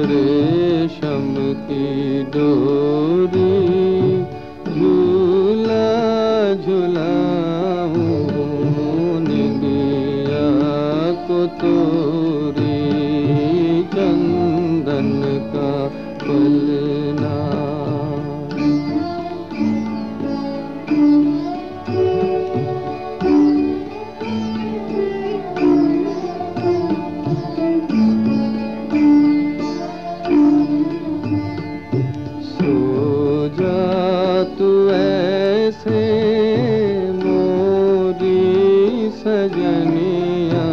रेशम की डोरी झूला झुलाऊं निंदिया को तोरी चंदन का पलना। सो जा तू ऐसे मोरी सजनिया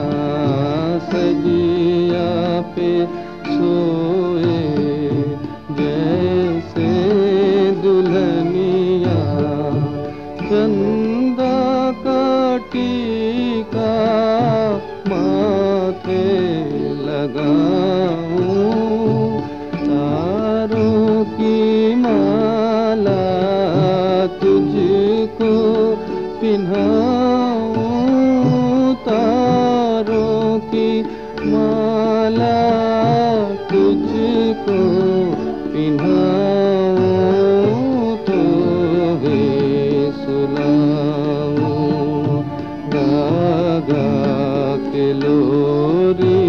सजिया पे सोए जैसे दुल्हनिया। चंदा का टीका माथे लगाऊं तारों की माला तुझको पिन्हाऊं तारों की माला तुझको पिन्हाऊं तो वे सुलाऊं गा गा के लोरी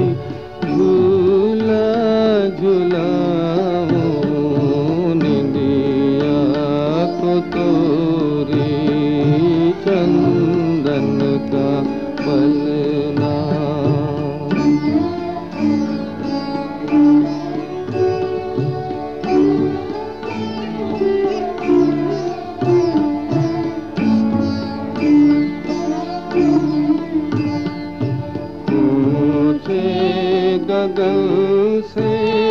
झूला झुलाऊं निंदिया को तोरी चंदन का पलना। ऊंचे गगन से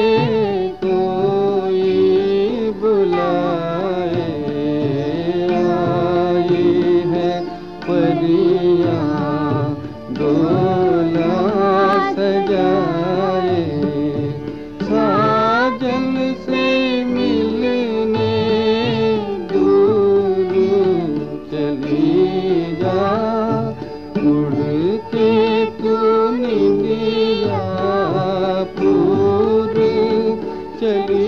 कोई बुलाए आई है परियां डोला सजाए। साजन से मिलने दूर चली जा उड़ के तू निंदिया पूर चली